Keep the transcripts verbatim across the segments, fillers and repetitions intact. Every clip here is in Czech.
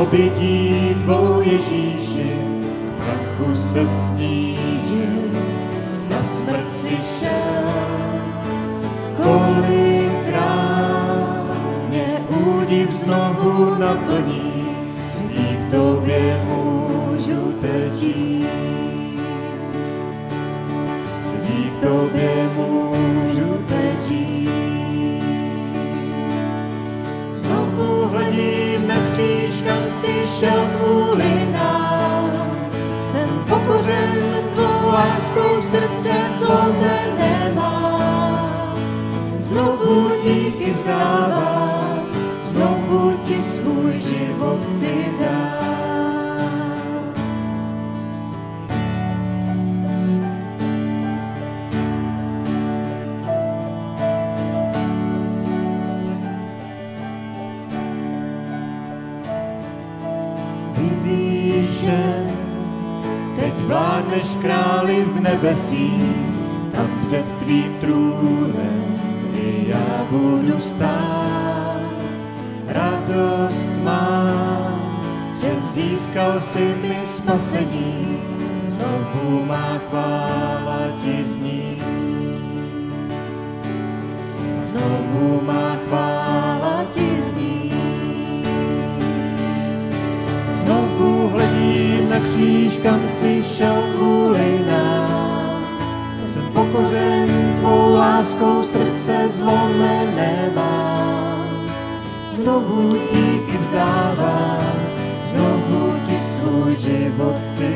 obětí tvou Ježíši, k prachu se snížil, na smrt si šel. Kolikrát mě údiv znovu naplní, že dík tobě můžu teď jít. Že dík tobě můžu teď jít. Znovu hledím na kříž, kam si šel kvůli nám. Jsem pokořen tvou láskou, srdce zlomené mám. Znovu díky vzdávám, znovu ti svůj život chci dát. Vyvýšen, teď vládneš králi v nebesích, tam před tvým trůnem i já budu stát. Radost mám, že získal si mi spasení, znovu má chvála ti zní. Znovu má chvála ti zní. Znovu hledím na kříž, kam si šel kvůli nám. Jsem pokořen tvou láskou, srdce zlomené mám. Znovu díky vzdávám, znovu ti svůj život chci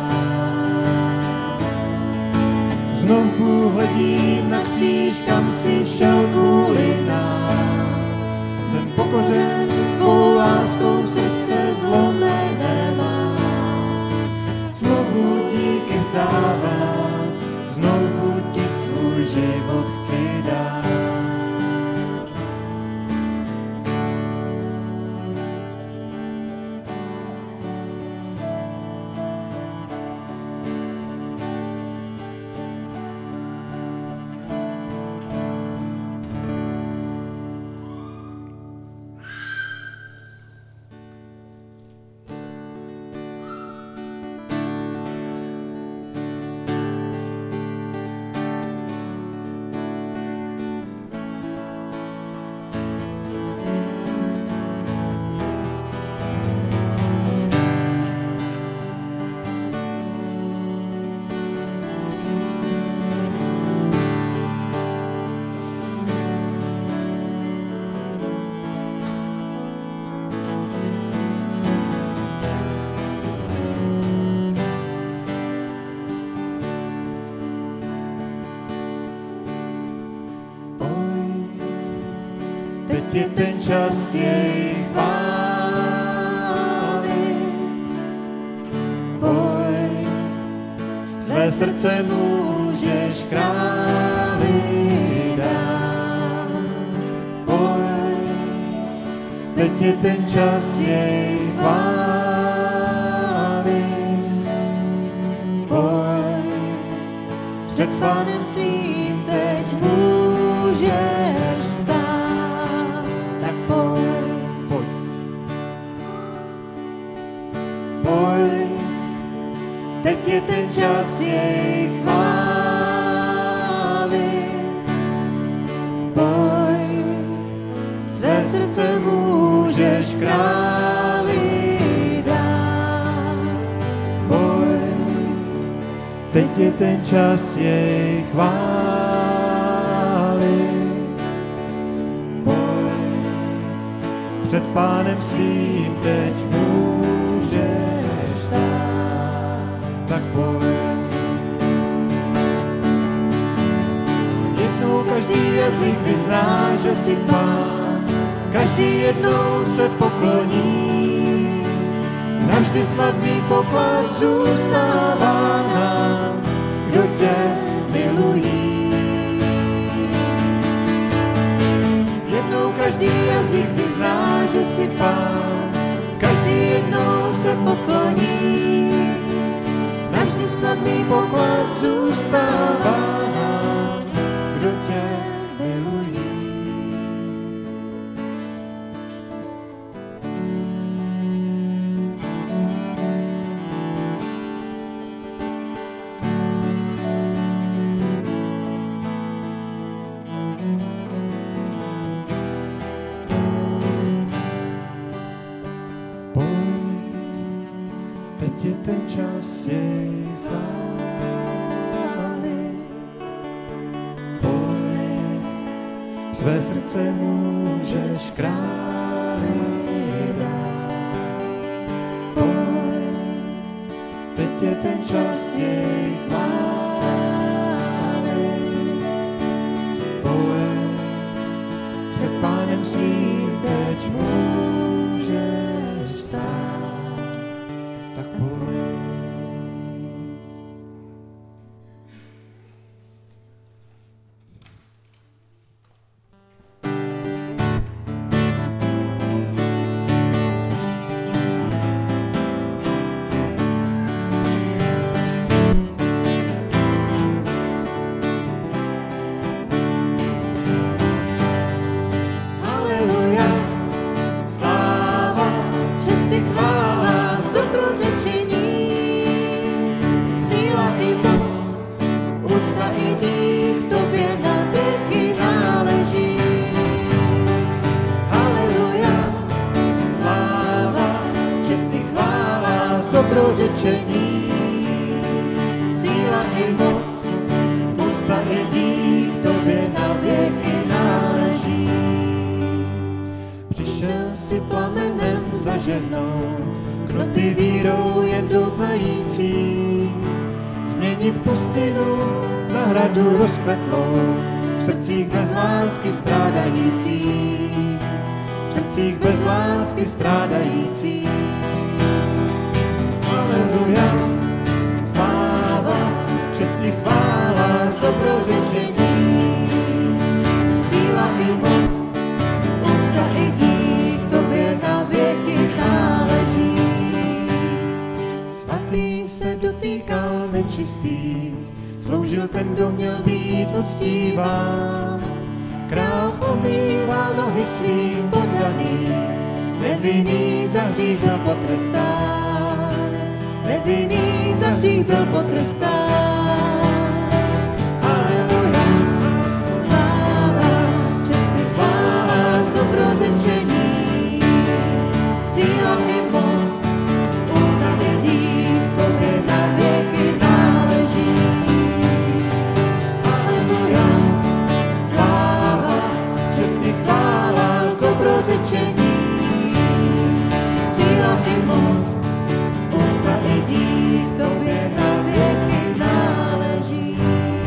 dát. Znovu hledím na kříž, kam si šel kvůli nám. Jsem pokořen tvou láskou, srdce zlomené mám. Znovu díky vzdávám, znovu ti svůj život chci dát. Teď je ten čas jej chválit. Pojď, své srdce můžeš králi dát. Pojď, teď je ten čas jej chválit. Pojď, před Pánem svým teď můžeš stát. Teď je ten čas jej chválit. Pojď, své srdce můžeš králi dát. Pojď, teď je ten čas jej chválit. Pojď, před Pánem svým teď můžeš stát. Tak pojď. Jednou každý jazyk vyzná, že jsi Pán, každý jednou se pokloní. Navždy slavný poklad zůstává nám, kdo tě milují. Jednou každý jazyk vyzná, že jsi Pán, každý jednou se pokloní. Navždy slavný poklad zůstává nám, kdo tě milují. teď je ten čas jej chvály. Pojď, své srdce můžeš králi dát. Pojď, teď je ten čas jej chvály. Pojď, před Pánem svým teď můžeš stát. Tak pojď. Dobrořečení, síla i moc, úcta i dík tobě na věky náleží. Přišel si plamenem zažehnout, kdo ty vírou je doupající, změnit pustinu za hradu rozkvetlou, v srdcích bez lásky strádající, v srdcích bez lásky strádající. Haleluja, sláva, čest i chvála, dobrořečení, síla i moc, úcta i dík tobě na věky náleží. Svatý se dotýkal nečistých, sloužil ten, kdo měl být uctíván. Král omýval nohy svým poddaným, nevinný za hřích byl potrestán. Nevinný za hřích byl potrestán. Haleluja, sláva, čest i chvála, dobrořečení, síla i moc, úcta i dík tobě na věky náleží. Haleluja, sláva, čest i chvála, dobrořečení, síla i moc, i dík tobě na věky náleží.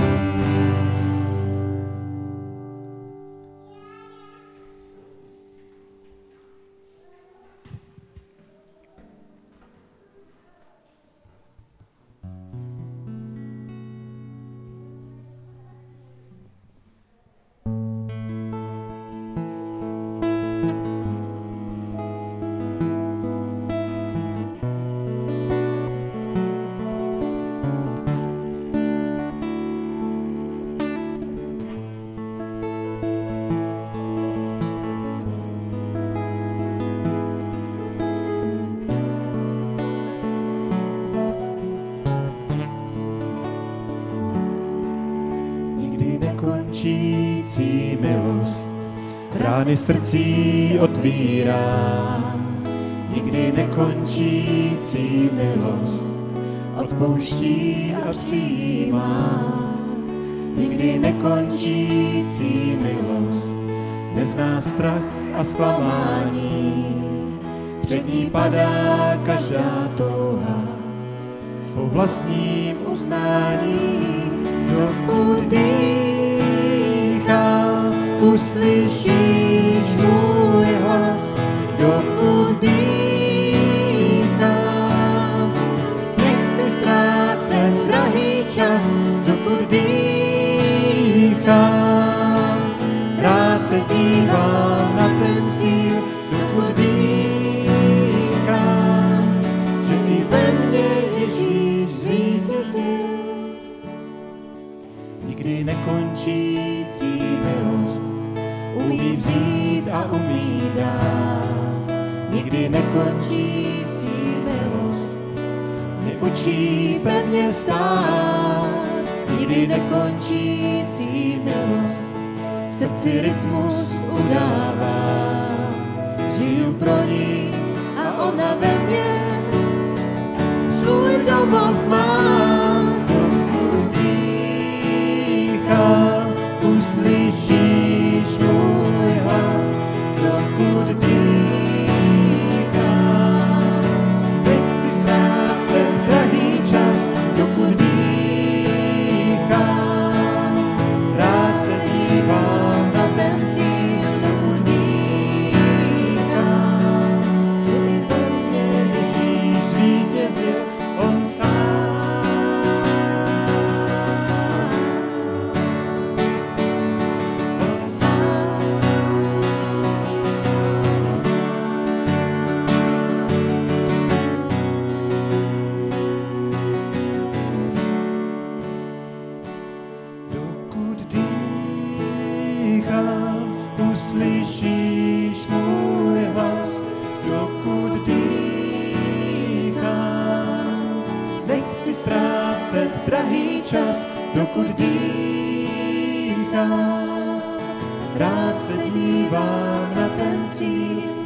Nekončící milost rány srdcí otvírá. Nikdy nekončící milost odpouští a přijímá. Nikdy nekončící milost nezná strach a zklamání. Před ní padá každá touha po vlastním uznání. Dokud dýchám, uslyšíš můj hlas. Dokud dýchám, nechci ztrácet drahý čas. Dokud dýchám, rád se dívám na ten cíl. Dokud dýchám, že i ve mně Ježíš zvítězil. Nikdy nekončící milost umí vzít a umí dát. Nikdy nekončící milost mě učí pevně stát. Nikdy nekončící milost srdci rytmus udává. Žiju pro ní a ona ve mně Любов mám, dokud dýchám, uslyšíš můj hlas, dokud dýchám. Nechci ztrácet drahý čas, dokud dýchám. Rád se dívám na ten cíl, dokud dýchám. Že i ve mně Ježíš zvítězil, on sám. On sám. Dokud dýchám, uslyšíš můj hlas, dokud dýchám. Nechci ztrácet drahý čas, dokud dýchám. Rád se dívám na ten cíl,